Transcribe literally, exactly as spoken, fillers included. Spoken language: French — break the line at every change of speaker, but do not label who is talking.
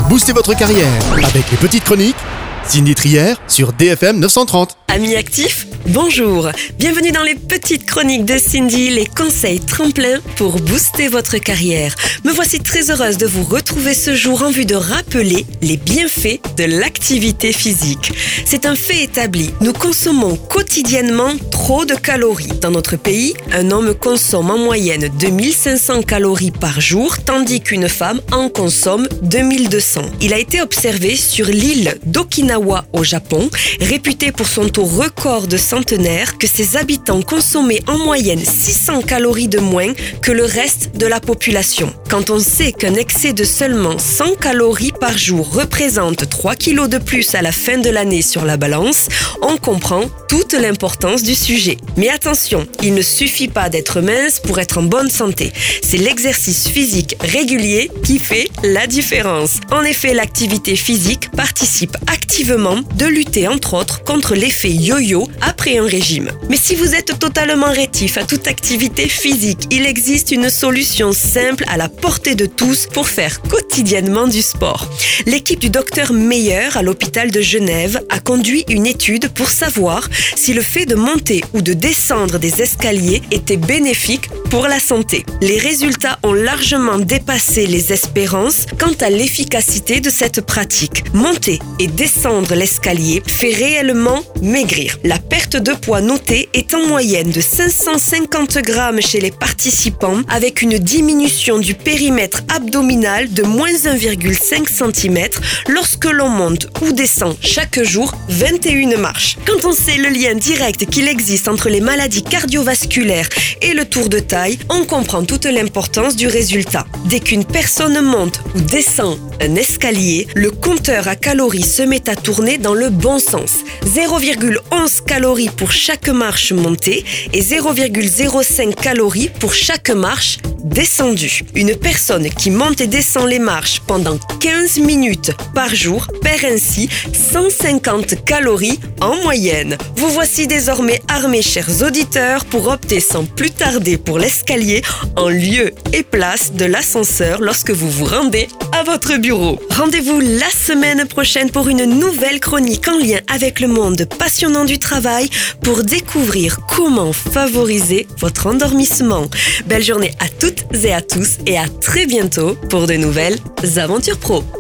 Boostez votre carrière avec les petites chroniques Cindy Trier sur D F M neuf cent trente.
Amis actifs, bonjour. Bienvenue dans les petites chroniques de Cindy, les conseils tremplins pour booster votre carrière. Me voici très heureuse de vous retrouver ce jour en vue de rappeler les bienfaits de l'activité physique. C'est un fait établi, nous consommons quotidiennement trop de calories. Dans notre pays, un homme consomme en moyenne deux mille cinq cents calories par jour, tandis qu'une femme en consomme deux mille deux cents. Il a été observé sur l'île d'Okinawa au Japon, réputée pour son taux record de centenaires, que ses habitants consommaient en moyenne six cents calories de moins que le reste de la population. Quand on sait qu'un excès de seulement cent calories par jour représente trois kilos de plus à la fin de l'année sur la balance, on comprend toute l'importance du sujet. Mais attention, il ne suffit pas d'être mince pour être en bonne santé. C'est l'exercice physique régulier qui fait la différence. En effet, l'activité physique participe activement de lutter entre autres contre l'effet yo-yo après un régime. Mais si vous êtes totalement rétif à toute activité physique, il existe une solution simple à la portée de tous pour faire quotidiennement du sport. L'équipe du docteur Meyer à l'hôpital de Genève a conduit une étude pour savoir si le fait de monter ou de descendre des escaliers était bénéfique pour la santé. Les résultats ont largement dépassé les espérances quant à l'efficacité de cette pratique. Monter et descendre l'escalier fait réellement maigrir. La perte de poids notée est en moyenne de cinq cent cinquante grammes chez les participants, avec une diminution du périmètre abdominal de moins un virgule cinq centimètres lorsque l'on monte ou descend chaque jour vingt et une marches. Quand on sait le lien direct qu'il existe entre les maladies cardiovasculaires et le tour de taille, on comprend toute l'importance du résultat. Dès qu'une personne monte ou descend un escalier, le compteur à calories se met à tourner dans le bon sens. zéro virgule onze calories pour chaque marche montée et zéro virgule zéro cinq calories pour chaque marche descendue. Une personne qui monte et descend les marches pendant quinze minutes par jour perd ainsi cent cinquante calories en moyenne. Vous voici désormais armés, chers auditeurs, pour opter sans plus tarder pour l'escalier en lieu et place de l'ascenseur lorsque vous vous rendez à votre bureau. Rendez-vous la semaine prochaine pour une nouvelle chronique en lien avec le monde passionnant du travail pour découvrir comment favoriser votre endormissement. Belle journée à toutes et à tous et à très bientôt pour de nouvelles aventures pro.